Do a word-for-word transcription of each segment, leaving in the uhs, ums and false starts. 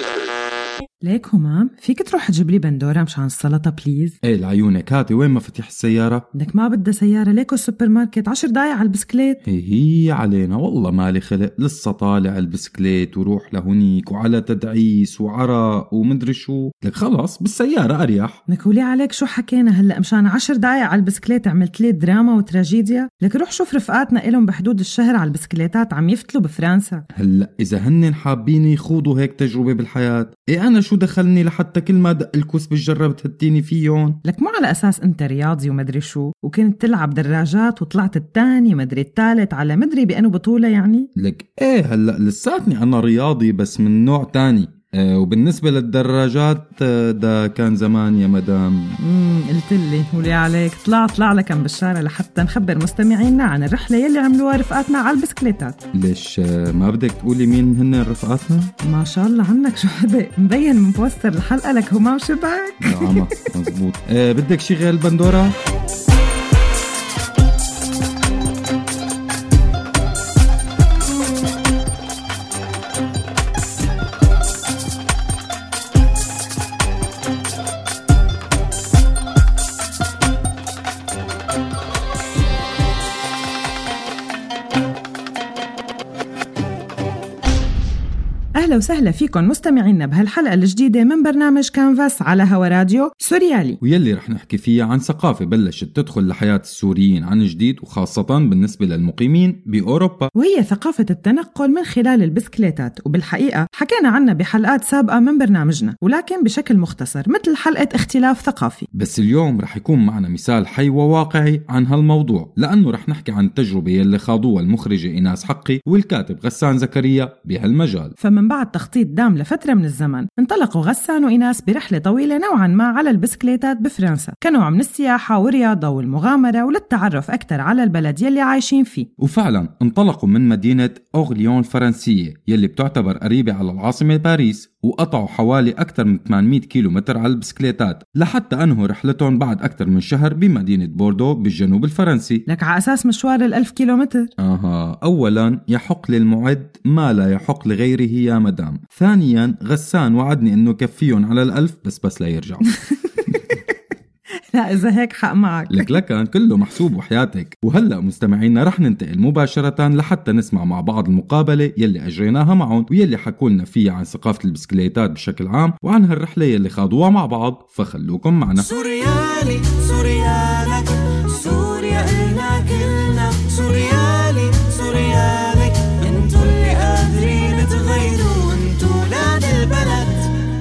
ليك همام فيك تروح تجيب لي بندورة مشان السلطة بليز؟ ايه لعيونك هاتي، وين مفاتيح السيارة؟ بدك ما بدها سيارة، ليكو السوبر ماركت عشر دقايق على البسكليت. هي هي علينا والله مالي خلق، لسه طالع البسكليت وروح لهونيك وعلى تدعيس وعرق ومدري شو، لك خلاص بالسيارة أريح. لك ولي عليك شو حكينا هلأ مشان عشر دقايق على البسكليت عملت لي دراما وتراجيديا؟ لك روح شوف رفقاتنا إلهم بحدود الشهر على البسكليتات عم يفتلوا بفرنسا. هلأ إذا هنن حابين يخوضوا هيك تجربة بالحياة، إيه أنا شو دخلني لحتى كل ما دق الكوس بالجرة بتهديني فيهم؟ لك مو على أساس أنت رياضي ومدري شو وكنت تلعب دراجات وطلعت الثاني مدري الثالث على مدري بأنه بطولة يعني؟ لك إيه هلأ لساتني أنا رياضي بس من نوع تاني. أه وبالنسبة للدراجات ده كان زمان يا مدام. امم قلت لي ولي عليك طلع طلع لكم بالشارع لحتى نخبر مستمعينا عن الرحلة يلي عملوها رفقاتنا على البسكليتات. ليش ما بدك تقولي مين هن رفقاتنا؟ ما شاء الله عنك شو هذا مبين من بوستر الحلقة، لك همام شبك. نعم مزبوط. أه بدك شي غير البندورة؟ أهلا وسهلا فيكم مستمعينا بهالحلقة الجديدة من برنامج كانفاس على هوا راديو سوريالي، ويلي رح نحكي فيها عن ثقافة بلشت تدخل لحياة السوريين عن جديد، وخاصة بالنسبة للمقيمين بأوروبا، وهي ثقافة التنقل من خلال البسكليتات. وبالحقيقة حكينا عنها بحلقات سابقة من برنامجنا ولكن بشكل مختصر مثل حلقة اختلاف ثقافي. بس اليوم رح يكون معنا مثال حي وواقعي عن هالموضوع، لأنه رح نحكي عن التجربة يلي خاضوها المخرجة إيناس حقي والكاتب غسان زكريا بهالمجال. فمن بعد تخطيط دام لفترة من الزمن انطلقوا غسان وإيناس برحلة طويلة نوعا ما على البسكليتات بفرنسا كنوع من السياحة والرياضة والمغامرة وللتعرف أكثر على البلد يلي عايشين فيه. وفعلا انطلقوا من مدينة أورليون الفرنسية يلي بتعتبر قريبة على العاصمة باريس، وقطعوا حوالي أكثر من ثمانمئة كيلومتر على البسكليتات لحتى أنهوا رحلتهم بعد أكثر من شهر بمدينة بوردو بالجنوب الفرنسي. لك على أساس مشوار الألف كيلومتر. آها، أولا يحق للمعد ما لا يحق لغيره يا مدام. ثانيا غسان وعدني أنه كفيهم على الألف بس بس لا يرجعوا. لا إذا هيك حق معك. لك لكن كله محسوب وحياتك. وهلأ مستمعينا رح ننتقل مباشرة لحتى نسمع مع بعض المقابلة يلي أجريناها معهم ويلي حكولنا فيها عن ثقافة البسكليتات بشكل عام وعن هالرحلة يلي خاضوها مع بعض، فخلوكم معنا. سوريالي سوريالك سوريا إلنا كلنا، سوريالي سوريالك انتو اللي قادرين تغيروا، انتو ولاد البلد.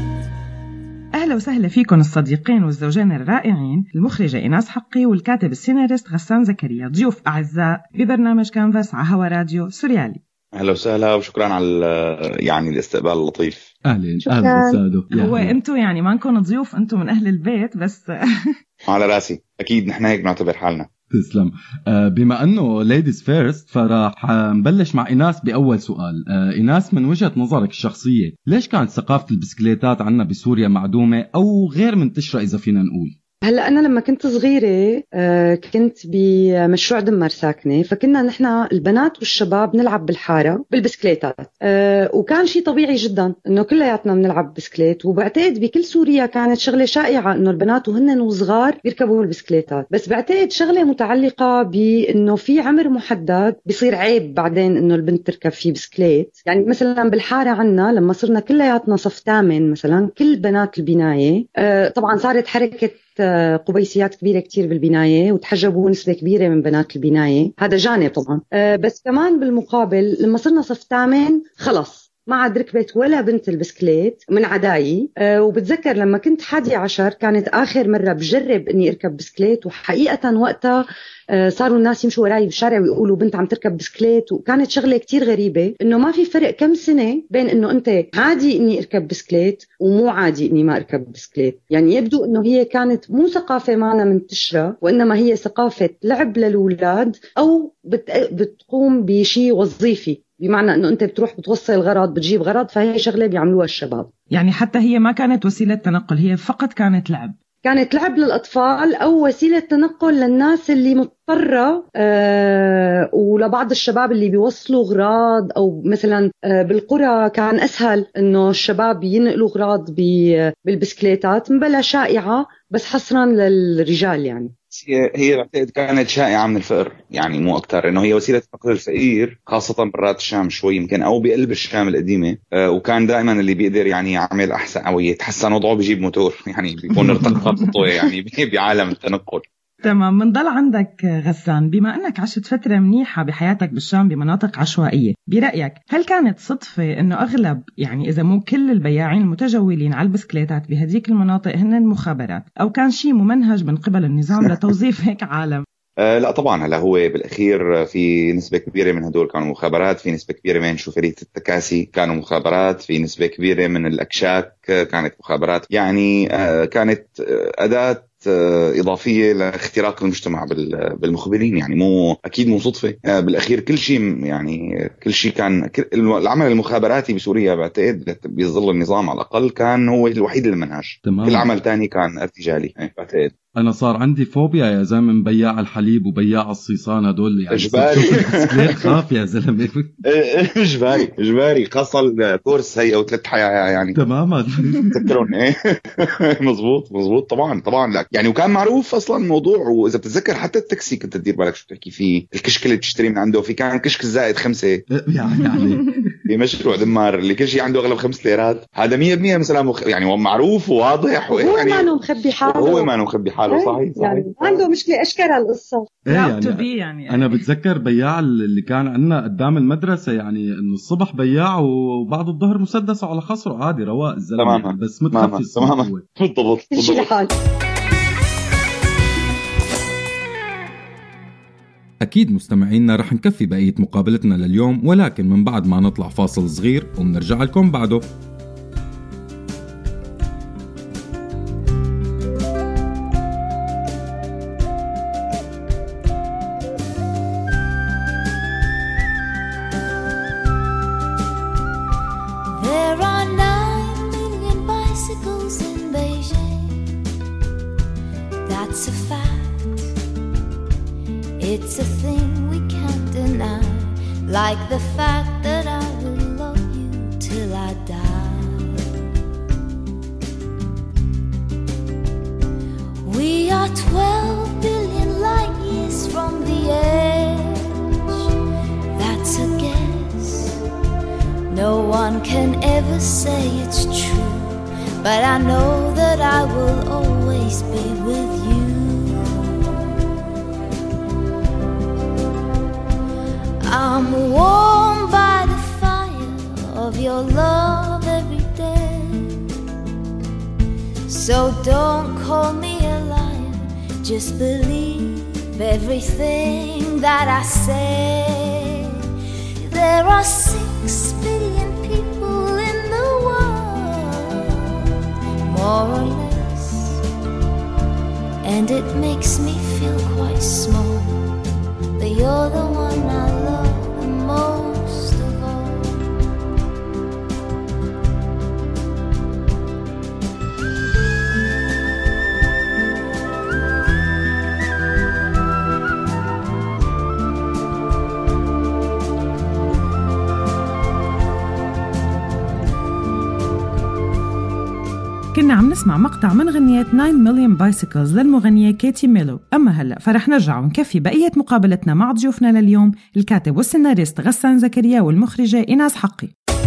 أهلا وسهلا فيكم الصديقين والزوجين الرائعين، المخرجة إيناس حقي والكاتب السيناريست غسان زكريا، ضيوف أعزاء ببرنامج كانفاس على هوا راديو سوريالي. أهلا وسهلا وشكرا على يعني الاستقبال اللطيف. أهلا أهلا سادو. هو أنتوا يعني ما نكون ضيوف، أنتوا من أهل البيت بس. على راسي أكيد، نحن هيك نعتبر حالنا. تسلم. بما أنه ladies first فراح نبلش مع إيناس بأول سؤال. إيناس، من وجهة نظرك الشخصية ليش كانت ثقافة البسكليتات عنا بسوريا معدومة أو غير منتشرة إذا فينا نقول؟ هلأ أنا لما كنت صغيرة كنت بمشروع دمر ساكنة، فكنا نحن البنات والشباب نلعب بالحارة بالبسكليتات، وكان شيء طبيعي جدا إنه كلياتنا بنلعب بسكليت. وبعتقد بكل سوريا كانت شغلة شائعة إنه البنات وهن وصغار بيركبوا البسكليتات، بس بعتقد شغلة متعلقة بإنه في عمر محدد بيصير عيب بعدين إنه البنت تركب فيه بسكليت. يعني مثلا بالحارة عنا لما صرنا كلياتنا صف ثامن مثلا كل بنات البناية، طبعا صارت حركة قبيسيات كبيرة كتير بالبناية وتحجبوا نسبة كبيرة من بنات البناية، هذا جانب طبعا. بس كمان بالمقابل لما صرنا صف ثامن خلص ما عاد ركبت ولا بنت البسكليت من عداي. وبتذكر لما كنت حادي عشر كانت آخر مرة بجرب إني أركب بسكليت، وحقيقة وقتها صاروا الناس يمشوا وراي بالشارع ويقولوا بنت عم تركب بسكليت، وكانت شغلة كتير غريبة إنه ما في فرق كم سنة بين إنه أنت عادي إني أركب بسكليت ومو عادي إني ما أركب بسكليت. يعني يبدو إنه هي كانت مو ثقافة معنا منتشرة، وإنما هي ثقافة لعب للأولاد أو بت... بتقوم بشيء وظيفي، بمعنى أنه أنت بتروح بتوصل غرض بتجيب غرض، فهي شغلة بيعملوها الشباب. يعني حتى هي ما كانت وسيلة تنقل، هي فقط كانت لعب. كانت لعب للأطفال أو وسيلة تنقل للناس اللي مضطرة، آه ولبعض الشباب اللي بيوصلوا غراض، أو مثلا آه بالقرى كان أسهل إنه الشباب ينقلوا غراض بالبسكليتات، مبلا شائعة بس حصرا للرجال. يعني هي هي كانت شائعة من الفقر، يعني مو أكتر، إنه هي وسيلة نقل الفقير خاصة برات الشام شوي يمكن، أو بقلب الشام القديمة. آه وكان دائما اللي بيقدر يعني يعمل أحسن أو يتحسن وضعه بيجيب موتور، يعني بيكون ارتقى خطوة يعني بعالم التنقل. تمام. منضل عندك غسان، بما أنك عشت فترة منيحة بحياتك بالشام بمناطق عشوائية، برأيك هل كانت صدفة أنه أغلب يعني إذا مو كل البياعين المتجولين على البسكليتات بهديك المناطق هن المخابرات، أو كان شيء ممنهج من قبل النظام لتوظيف هيك عالم؟ آه لا طبعا، هلا هو بالأخير في نسبة كبيرة من هدول كانوا مخابرات، في نسبة كبيرة من شوفيرية التكاسي كانوا مخابرات، في نسبة كبيرة من الأكشاك كانت مخابرات، يعني آه كانت أداة إضافية لاختراق المجتمع بالمخبرين، يعني مو أكيد مو صدفة. بالأخير كل شيء يعني كل شيء كان العمل المخابراتي بسوريا بعتقد بيظل النظام على الأقل كان هو الوحيد المنهج، كل عمل تاني كان ارتجالي بعتقد. أنا صار عندي فوبيا يا زلمة من بياع الحليب وبياع الصيصان هدول، يعني إجباري خاف يا زلمة. إجباري إجباري خاصة الكورس هي أو ثلاث حياة يعني تماما تذكرون إيه. مزبوط مزبوط طبعا طبعا لك يعني، وكان معروف أصلا الموضوع. وإذا بتتذكر حتى التاكسي كنت تدير بالك شو تحكي فيه، الكشك اللي تشتري من عنده، في كان كشك الزائد خمسة يعني في مشروع دمار اللي كل شيء عنده أغلب خمس ليرات، هذا مية بالمية مثلا مخ... يعني معروف وواضح، هو يعني ما مخبي حاله، هو ما مخبي حاله صحيح صحيح يعني عنده مشكلة أشكال القصة. إيه يعني, يعني أنا بتذكر بياع اللي كان عندنا قدام المدرسة، يعني إنه الصبح بياع وبعد الظهر مسدس على خصره عادي رواق الزلمة، بس متخفي تماما بالضبط بالضبط. أكيد مستمعينا رح نكفي بقية مقابلتنا لليوم، ولكن من بعد ما نطلع فاصل صغير ومنرجع لكم بعده. It's a thing we can't deny, like the fact that I will love you till I die. We are twelve billion light years from the edge. That's a guess. No one can ever say it's true, but I know that I will always be with you. I'm warmed by the fire of your love every day. So don't call me a liar, just believe everything that I say. There are six billion people in the world, more or less, and it makes me feel quite small, but you're the one I love the most of all. كنا عم نسمع مقطع من غنية ناين مليون بايسيكلز للمغنية كيتي ميلو. أما هلأ فرح نرجع ونكفي بقية مقابلتنا مع ضيوفنا لليوم، الكاتب والسيناريست غسان زكريا والمخرجة إيناس حقي.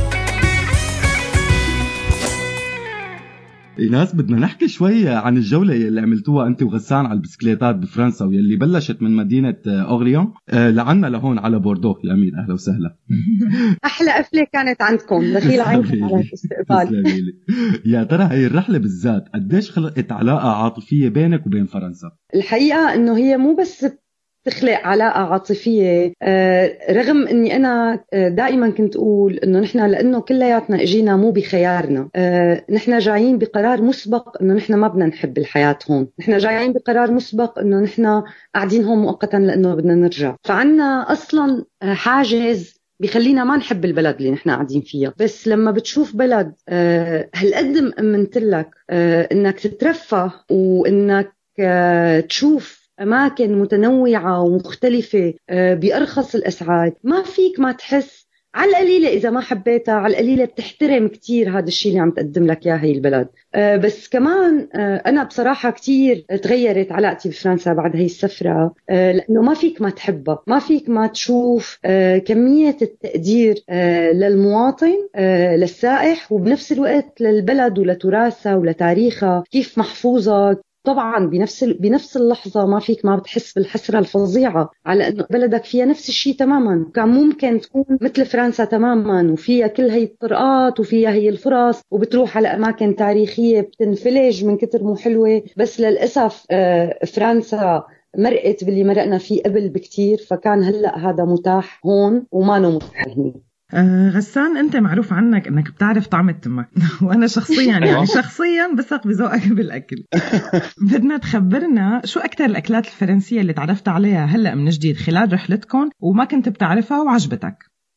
إيناس بدنا نحكي شوي عن الجولة اللي عملتوها أنت وغسان على البسكليتات بفرنسا، واللي بلشت من مدينة أورليون أه لعنا لهون على بوردو. يا أمين أهلا وسهلا. أحلى قفلة كانت عندكم، دخيل عينكم على الاستقبال. يا ترى هاي الرحلة بالذات قديش خلقت علاقة عاطفية بينك وبين فرنسا؟ الحقيقة إنه هي مو بس تخلق علاقة عاطفية، رغم أني أنا دائما كنت أقول أنه نحن لأنه كلياتنا إجينا مو بخيارنا، نحن جايين بقرار مسبق أنه نحن ما بدنا نحب الحياة هون، نحن جايين بقرار مسبق أنه نحن قاعدين هون مؤقتا لأنه بدنا نرجع، فعنا أصلا حاجز بيخلينا ما نحب البلد اللي نحن قاعدين فيها. بس لما بتشوف بلد آه هالقد مأمنت لك آه انك تترفه وانك آه تشوف أماكن متنوعة ومختلفة آه بأرخص الأسعار، ما فيك ما تحس على القليلة إذا ما حبيتها على القليلة بتحترم كتير هذا الشيء اللي عم تقدم لك يا هي البلد. أه بس كمان أه أنا بصراحة كتير تغيرت علاقتي بفرنسا بعد هاي السفرة، أه لأنه ما فيك ما تحبها، ما فيك ما تشوف أه كمية التقدير أه للمواطن أه للسائح، وبنفس الوقت للبلد ولتراثها ولتاريخها كيف محفوظة. طبعا بنفس بنفس اللحظة ما فيك ما بتحس بالحسرة الفظيعة على أنه بلدك فيها نفس الشيء تماما، كان ممكن تكون مثل فرنسا تماما وفيها كل هي الطرقات وفيها هي الفرص وبتروح على أماكن تاريخية بتنفلج من كتر مو حلوة. بس للأسف فرنسا مرقت باللي مرقنا فيه قبل بكتير، فكان هلأ هذا متاح هون وما نو متاح هني. آه غسان، انت معروف عنك انك بتعرف طعم التمك وانا شخصيا يعني شخصيا بثق بذوقك بالاكل. بدنا تخبرنا شو اكثر الاكلات الفرنسيه اللي تعرفت عليها هلا من جديد خلال رحلتكم وما كنت بتعرفها وعجبتك؟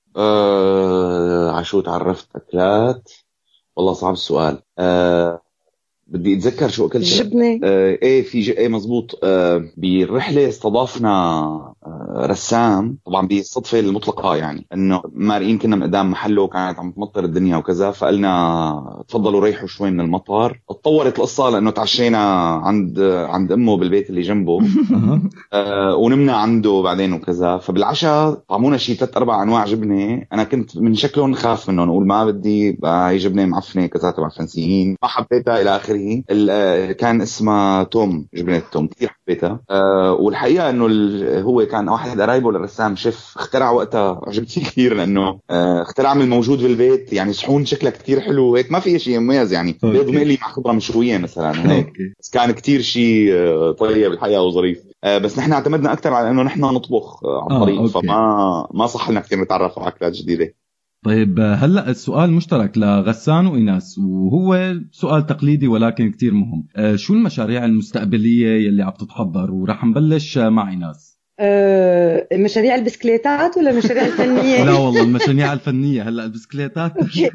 أه عشو تعرفت اكلات؟ والله صعب السؤال. أه بدي اتذكر شو اكلت. جبنه. آه ايه في ج... ايه مزبوط. آه بالرحله استضافنا آه رسام، طبعا بالصدفه المطلقه يعني انه مارقين كنا من قدام محله كانت عم تمطر الدنيا وكذا، فقلنا تفضلوا ريحوا شوي من المطر. اتطورت القصه لانه تعشينا عند عند امه بالبيت اللي جنبه آه ونمنا عنده بعدين وكذا. فبالعشاء طعمونا شيء ثلاث اربع انواع جبنه، انا كنت من شكلهم خاف منهم، نقول ما بدي هي جبنه معفنه كذا تبع فرنسيين، ما حبيتها الى اخره. كان اسمها توم، جبنة توم كثير حبيتها. أه والحقيقة انه هو كان واحد قرايبه للرسام شيف، اخترع وقتها، عجبتني كثير لانه أه اخترع من الموجود بالبيت، يعني صحون شكلها كثير حلو هيك، ما في شيء مميز يعني بيض مقلي مع خضرة مشوية مثلا هيك، بس كان كثير شيء طيب الحقيقة وظريف. أه بس نحن اعتمدنا اكثر على انه نحن نطبخ على الطريق، آه، فما ما صح لنا كثير نتعرف على اكلات جديدة. طيب هلأ السؤال مشترك لغسان وإيناس، وهو سؤال تقليدي ولكن كتير مهم. شو المشاريع المستقبلية يلي عم تتحضر؟ ورح نبلش مع إيناس. أه مشاريع البسكليتات ولا مشاريع الفنية؟ لا والله المشاريع الفنية. هلأ البسكليتات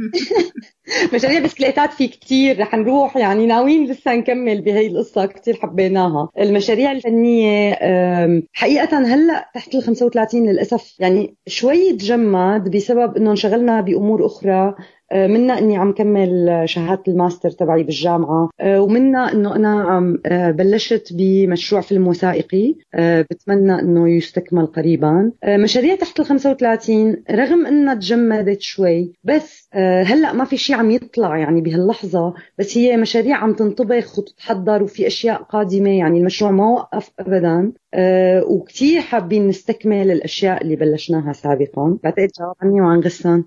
مشاريع بسكليتات في كتير رح نروح، يعني ناويين لسه نكمل بهي القصة، كتير حبيناها. المشاريع الفنية حقيقة هلأ تحت ال خمسة وثلاثين للأسف يعني شوي تجمد بسبب انه انشغلنا بأمور أخرى، منا اني عم كمل شهادة الماستر تبعي بالجامعة، ومنا انه انا عم بلشت بمشروع فيلم وثائقي بتمنى انه يستكمل قريبا. مشاريع تحت ال خمسة وثلاثين رغم انها تجمدت شوي، بس هلأ ما في شيء عم يطلع يعني بهاللحظة، بس هي مشاريع عم تنطبخ وتتحضر وفي اشياء قادمة، يعني المشروع ما وقف ابدا. أه وكتير حابين نستكمل الاشياء اللي بلشناها سابقا. بعتقد جاوب عني وعن غسان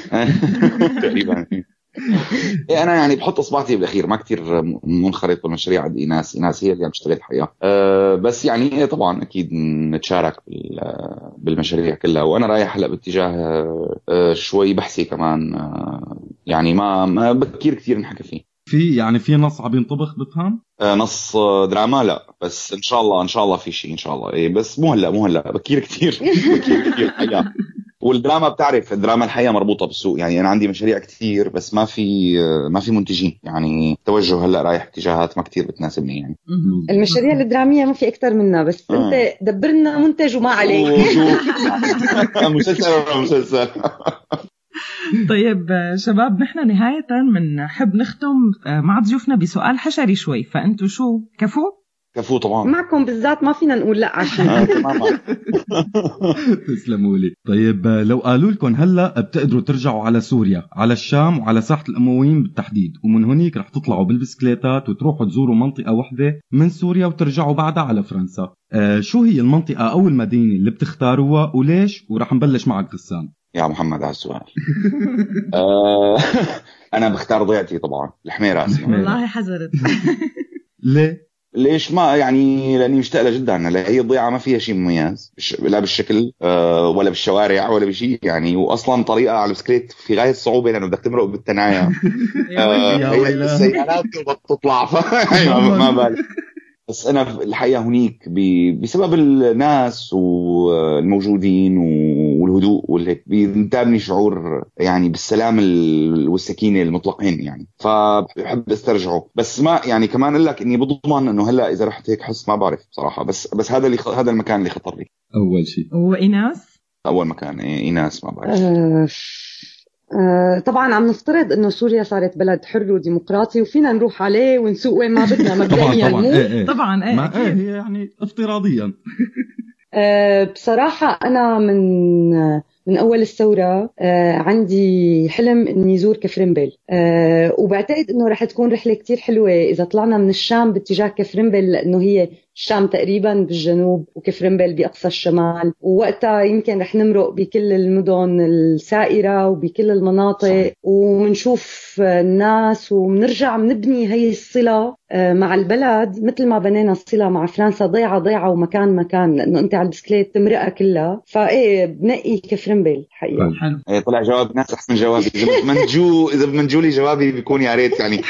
تقريبا. إيه أنا يعني بحط إصبعتي بالأخير، ما كتير منخرط بالمشاريع عند إيناس. إيناس هي اللي عم تشتغل الحقيقة. أه بس يعني إيه طبعا أكيد نتشارك بالمشاريع كلها، وأنا رايح هلأ باتجاه أه شوي بحثي كمان، أه يعني ما ما بكير كتير نحكي فيه. في يعني في نص عم ينطبخ بفهم؟ أه نص دراما لا، بس إن شاء الله إن شاء الله في شيء إن شاء الله. إيه بس مو هلأ مو هلأ بكير كتير بكير كتير الحقيقة. والدراما بتعرف الدراما الحقيقة مربوطة بالسوق، يعني أنا عندي مشاريع كتير بس ما في ما في منتجين، يعني توجه هلأ رايح اتجاهات ما كتير بتناسبني. يعني المشاريع الدرامية ما في أكتر منها، بس آه. أنت دبرنا منتج وما عليك. مسلسل ولا مسلسل. طيب شباب، نحن نهاية منحب نختم مع ضيوفنا بسؤال حشري شوي، فأنتوا شو كفو؟ كفو طبعا معكم بالذات ما فينا نقول لا عشان تسلموا لي. طيب لو قالوا لكم هلا بتقدروا ترجعوا على سوريا، على الشام وعلى ساحة الأمويين بالتحديد، ومن هنيك رح تطلعوا بالبسكليتات وتروحوا تزوروا منطقة واحدة من سوريا وترجعوا بعدها على فرنسا، آه شو هي المنطقة أو المدينة اللي بتختاروها وليش؟ ورح نبلش معك غسان. يا محمد على السؤال. أنا بختار ضيعتي طبعا، الحميرة. والله حذرت. ليه؟ ليش؟ ما يعني لاني مشتاق لها جدا. لا هي الضيعه ما فيها شيء مميز لا بالشكل أه ولا بالشوارع ولا بشيء يعني، واصلا طريقه على البسكليت في غايه الصعوبه لانه بدك تمرق بالتنايا. أه السيارات بتطلع ما بالك. بس أنا الحقيقة هنيك بسبب الناس والموجودين والهدوء والهيك بينتابني شعور يعني بالسلام والسكينة المطلقين يعني، فبحب استرجعه. بس ما يعني كمان أقول لك إني بضمن إنه هلا إذا رحت هيك حس ما بعرف بصراحة، بس بس هذا اللي هذا المكان اللي خطر لي أول شيء. وإيناس أول مكان إيه إيناس ما بعرف. أه أه طبعا عم نفترض انه سوريا صارت بلد حر وديمقراطي وفينا نروح عليه ونسوق وين ما بدنا مبدئيا. طبعا طبعا ايه ايه. طبعا ايه, ما ايه هي يعني افتراضيا. أه بصراحة أنا من من أول الثورة أه عندي حلم إني زور كفرنبل، أه وبعتقد إنه رح تكون رحلة كتير حلوة إذا طلعنا من الشام باتجاه كفرنبل، لأنه هي الشام تقريبا بالجنوب وكفرنبل بأقصى الشمال، ووقتها يمكن رح نمرق بكل المدن السائرة وبكل المناطق ومنشوف الناس ومنرجع منبني هي الصلة مع البلد مثل ما بنينا الصلة مع فرنسا ضيعة ضيعة ومكان مكان، لأنه أنت على البسكليت تمرقها كلها. فإيه بنقي كفرنبل حقيقة. إيه طلع جواب ناس أحسن جوابي. إذا بتمنجو إذا بتمنجوا لي جوابي بيكون يا ريت يعني.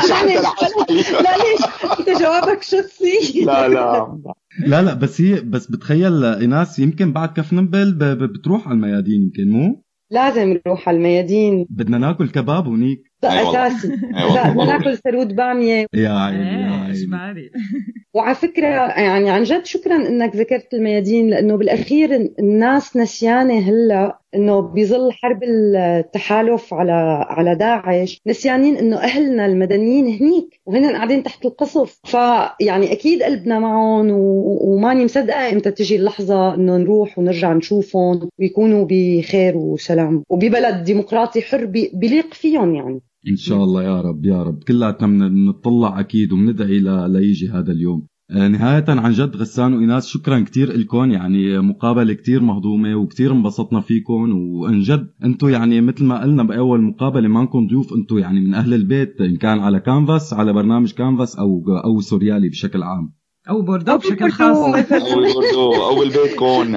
لا ليش أنت جوابك شخصي؟ لا لا لا لا بس هي بس بتخيل إيناس يمكن بعد كفرنبل بتروح على الميادين، يمكن مو؟ لازم نروح على الميادين، بدنا ناكل كباب هنيك أساسي. بدنا ناكل سرود بامية يا عيني يا عيني. وعلى فكرة يعني عن جد شكرا انك ذكرت الميادين، لانه بالاخير الناس نسيانة هلا انه بظل حرب التحالف على على داعش، نسيانين انه اهلنا المدنيين هنيك وهن قاعدين تحت القصف. فيعني اكيد قلبنا معهم وماني مصدقة امتى تجي اللحظة انه نروح ونرجع نشوفهم ويكونوا بخير وسلام وببلد ديمقراطي حر بيليق فيهم يعني. إن شاء الله يا رب يا رب. كلنا نطلع أكيد ومندعي ليجي هذا اليوم. نهاية عن جد غسان وإيناس شكرا كتير إلكم، يعني مقابلة كتير مهضومة وكتير انبسطنا فيكم، وإن جد أنتوا يعني مثل ما قلنا بأول مقابلة ما نكون ضيوف، أنتوا يعني من أهل البيت إن كان على كانفاس على برنامج كانفاس أو أو سوريالي بشكل عام أو بوردو بشكل خاص أو بوردو أو البيت كون.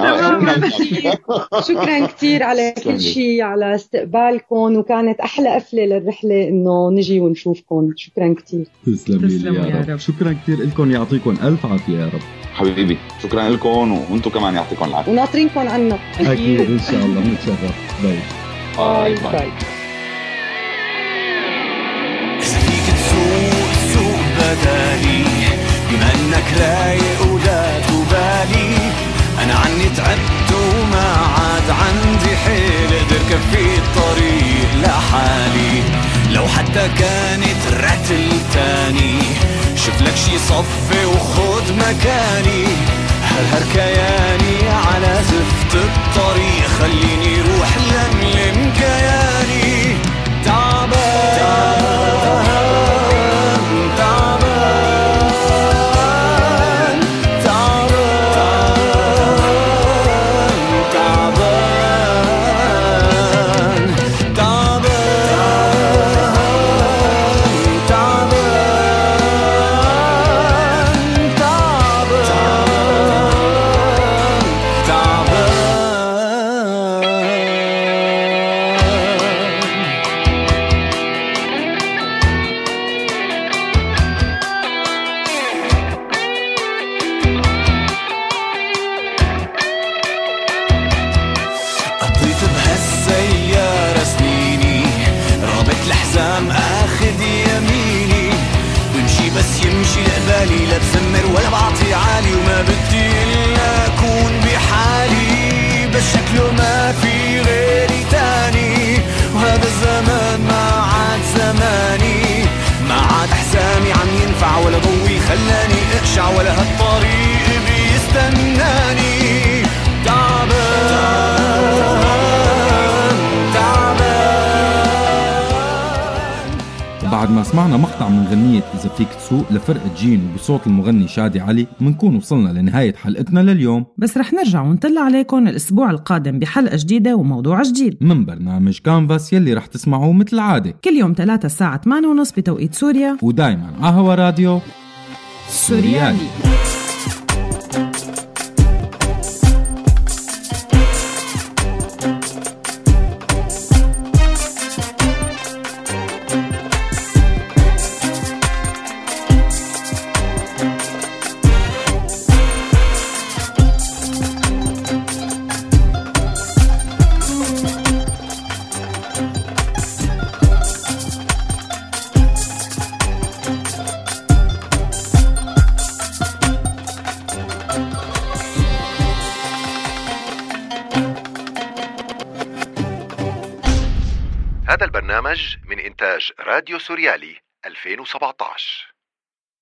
شكرا كتير على كل شيء، على استقبالكم، وكانت أحلى قفلة للرحلة إنه نجي ونشوفكم. شكرا كتير. تسلمي لي يا رب. رب. شكرا كتير لكم، يعطيكم ألف عافية يا رب. حبيبي شكرا لكم وأنتم كمان يعطيكم العافية. وناطرينكم عنا. أكيد إن شاء الله بنتشرف. باي باي باي. إذا فيك تسوق سوق بدالي بما انك رايق ولا تبالي، انا عني تعبت وما عاد عندي حيل اقدر كفي الطريق لحالي. لو حتى كانت رتل تاني شوف لك شي صفي وخد مكاني، هرهر كياني على زفت الطريق خليني روح لملم كياني. تعبان لا بسمر ولا بعطي عالي وما بدي إلا أكون بحالي، بس شكله ما في غيري تاني، وهذا الزمان ما عاد زماني، ما عاد حسامي عم ينفع ولا ضوي خلاني اقشع ولا هالطريق بيستناني. تعبان بعد ما سمعنا مقطع من غنية إذا فيك تسوق لفرقة جين بصوت المغني شادي علي، منكون وصلنا لنهاية حلقتنا لليوم. بس رح نرجع ونطلع عليكم الأسبوع القادم بحلقة جديدة وموضوع جديد من برنامج كانفاس يلي رح تسمعوه مثل عادة كل يوم ثلاثة الساعة ثمانية ونص بتوقيت سوريا، ودايما عهوى راديو سوريالي, سوريالي. هذا البرنامج من إنتاج راديو سوريالي ألفين وسبعة عشر.